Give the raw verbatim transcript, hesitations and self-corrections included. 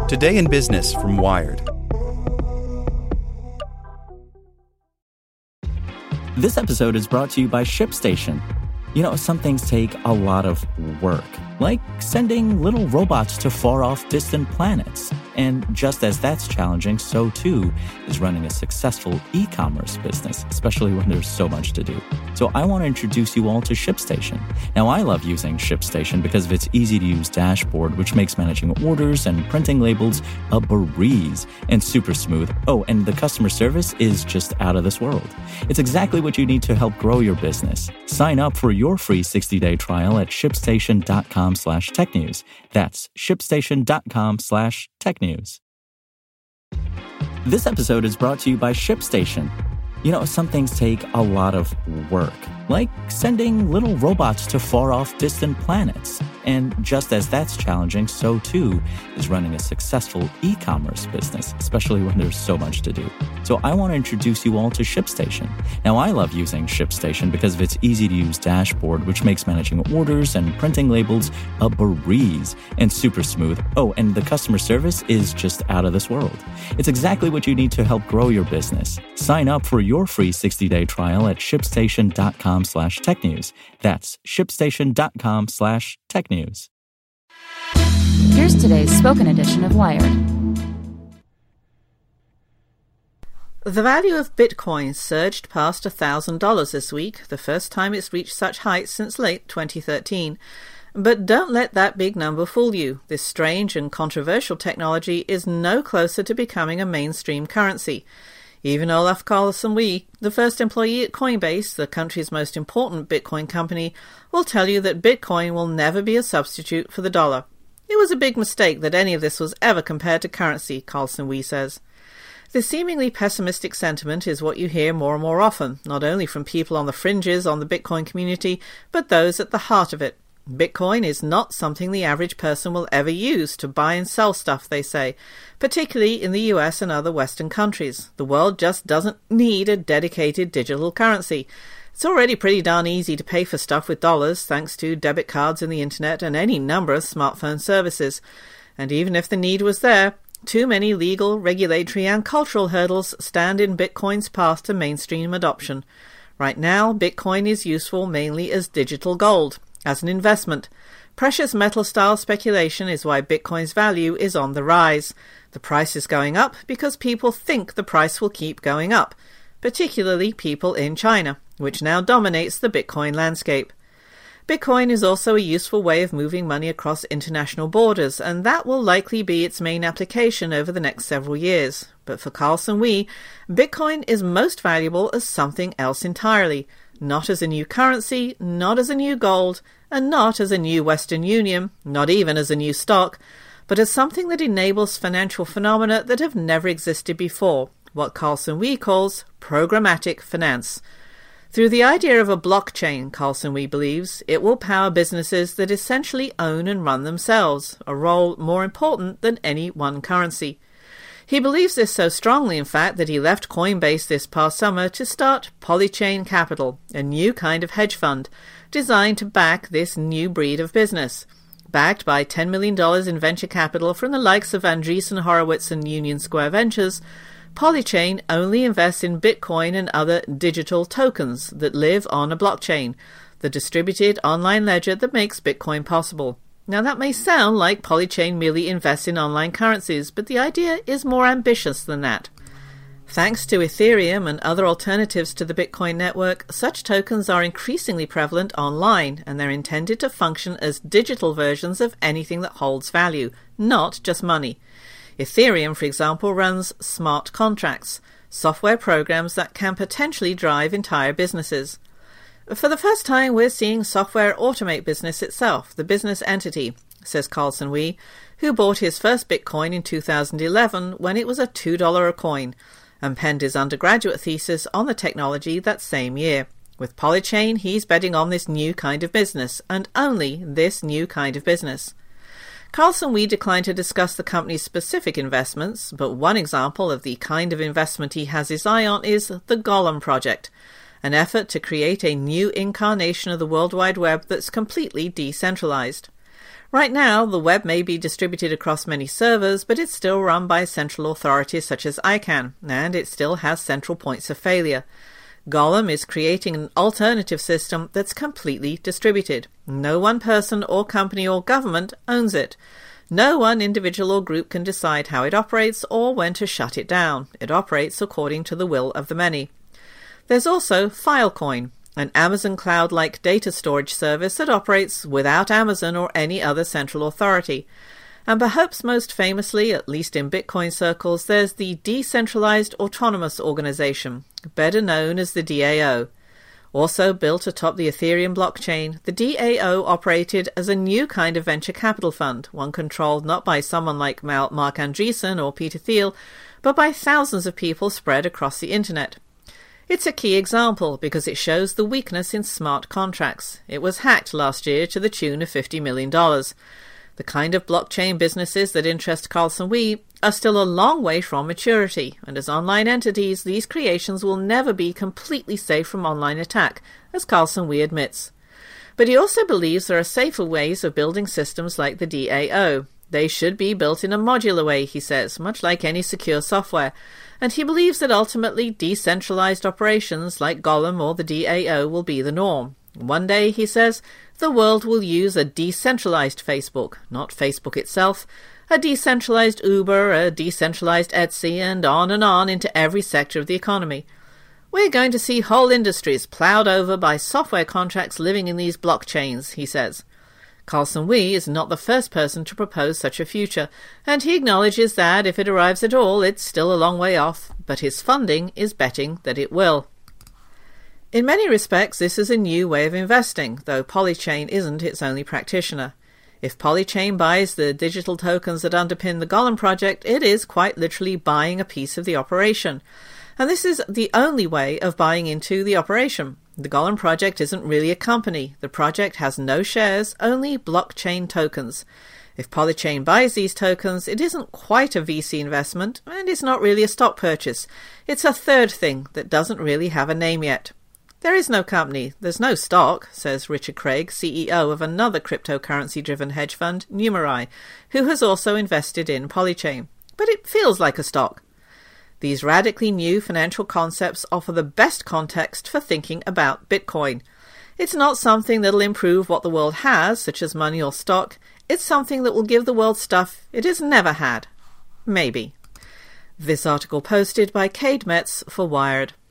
Today in Business from Wired. This episode is brought to you by ShipStation. You know, some things take a lot of work, like sending little robots to far-off distant planets. And just as that's challenging, so too is running a successful e-commerce business, especially when there's so much to do. So I want to introduce you all to ShipStation. Now, I love using ShipStation because of its easy-to-use dashboard, which makes managing orders and printing labels a breeze and super smooth. Oh, and the customer service is just out of this world. It's exactly what you need to help grow your business. Sign up for your free sixty-day trial at shipstation.com slash tech news. That's shipstation.com slash tech news. This episode is brought to you by ShipStation. You know, some things take a lot of work, like sending little robots to far-off distant planets. And just as that's challenging, so too is running a successful e-commerce business, especially when there's so much to do. So I want to introduce you all to ShipStation. Now, I love using ShipStation because of its easy-to-use dashboard, which makes managing orders and printing labels a breeze and super smooth. Oh, and the customer service is just out of this world. It's exactly what you need to help grow your business. Sign up for your free sixty-day trial at shipstation.com slash tech news. That's shipstation.com slash tech news. Here's today's spoken edition of Wired. The value of Bitcoin surged past one thousand dollars this week, the first time it's reached such heights since late twenty thirteen. But don't let that big number fool you. This strange and controversial technology is no closer to becoming a mainstream currency. Even Olaf Carlson-Wee, the first employee at Coinbase, the country's most important Bitcoin company, will tell you that Bitcoin will never be a substitute for the dollar. It was a big mistake that any of this was ever compared to currency, Carlson-Wee says. This seemingly pessimistic sentiment is what you hear more and more often, not only from people on the fringes on the Bitcoin community, but those at the heart of it. Bitcoin is not something the average person will ever use to buy and sell stuff, they say, particularly in the U S and other Western countries. The world just doesn't need a dedicated digital currency. It's already pretty darn easy to pay for stuff with dollars thanks to debit cards and the internet and any number of smartphone services. And even if the need was there, too many legal, regulatory and cultural hurdles stand in Bitcoin's path to mainstream adoption. Right now, Bitcoin is useful mainly as digital gold. As an investment, precious metal-style speculation is why Bitcoin's value is on the rise. The price is going up because people think the price will keep going up, particularly people in China, which now dominates the Bitcoin landscape. Bitcoin is also a useful way of moving money across international borders, and that will likely be its main application over the next several years. But for Carlson-Wee, Bitcoin is most valuable as something else entirely. Not as a new currency, not as a new gold, and not as a new Western Union, not even as a new stock, but as something that enables financial phenomena that have never existed before, what Carlson-Wee calls programmatic finance. Through the idea of a blockchain, Carlson-Wee believes, it will power businesses that essentially own and run themselves, a role more important than any one currency. He believes this so strongly, in fact, that he left Coinbase this past summer to start Polychain Capital, a new kind of hedge fund designed to back this new breed of business. Backed by ten million dollars in venture capital from the likes of Andreessen Horowitz and Union Square Ventures, Polychain only invests in Bitcoin and other digital tokens that live on a blockchain, the distributed online ledger that makes Bitcoin possible. Now, that may sound like Polychain merely invests in online currencies, but the idea is more ambitious than that. Thanks to Ethereum and other alternatives to the Bitcoin network, such tokens are increasingly prevalent online, and they're intended to function as digital versions of anything that holds value, not just money. Ethereum, for example, runs smart contracts, software programs that can potentially drive entire businesses. For the first time, we're seeing software automate business itself, the business entity, says Carlson-Wee, who bought his first Bitcoin in two thousand eleven when it was a two dollars a coin, and penned his undergraduate thesis on the technology that same year. With Polychain, he's betting on this new kind of business, and only this new kind of business. Carlson-Wee declined to discuss the company's specific investments, but one example of the kind of investment he has his eye on is the Golem project, an effort to create a new incarnation of the World Wide Web that's completely decentralized. Right now, the web may be distributed across many servers, but it's still run by central authorities such as I CANN, and it still has central points of failure. Golem is creating an alternative system that's completely distributed. No one person or company or government owns it. No one individual or group can decide how it operates or when to shut it down. It operates according to the will of the many. There's also Filecoin, an Amazon cloud-like data storage service that operates without Amazon or any other central authority. And perhaps most famously, at least in Bitcoin circles, there's the Decentralized Autonomous Organization, better known as the D A O. Also built atop the Ethereum blockchain, the D A O operated as a new kind of venture capital fund, one controlled not by someone like Mark Andreessen or Peter Thiel, but by thousands of people spread across the internet. It's a key example because it shows the weakness in smart contracts. It was hacked last year to the tune of fifty million dollars. The kind of blockchain businesses that interest Carlson Wee are still a long way from maturity, and as online entities, these creations will never be completely safe from online attack, as Carlson Wee admits. But he also believes there are safer ways of building systems like the D A O. They should be built in a modular way, he says, much like any secure software, and he believes that ultimately decentralized operations like Golem or the D A O will be the norm. One day, he says, the world will use a decentralized Facebook, not Facebook itself, a decentralized Uber, a decentralized Etsy, and on and on into every sector of the economy. We're going to see whole industries ploughed over by software contracts living in these blockchains, he says. Carlson Wee is not the first person to propose such a future, and he acknowledges that if it arrives at all, it's still a long way off, but his funding is betting that it will. In many respects, this is a new way of investing, though Polychain isn't its only practitioner. If Polychain buys the digital tokens that underpin the Golem project, it is quite literally buying a piece of the operation. And this is the only way of buying into the operation. The Golem project isn't really a company. The project has no shares, only blockchain tokens. If Polychain buys these tokens, it isn't quite a V C investment, and it's not really a stock purchase. It's a third thing that doesn't really have a name yet. There is no company, there's no stock, says Richard Craig, C E O of another cryptocurrency-driven hedge fund, Numerai, who has also invested in Polychain. But it feels like a stock. These radically new financial concepts offer the best context for thinking about Bitcoin. It's not something that'll improve what the world has, such as money or stock. It's something that will give the world stuff it has never had. Maybe. This article posted by Cade Metz for Wired.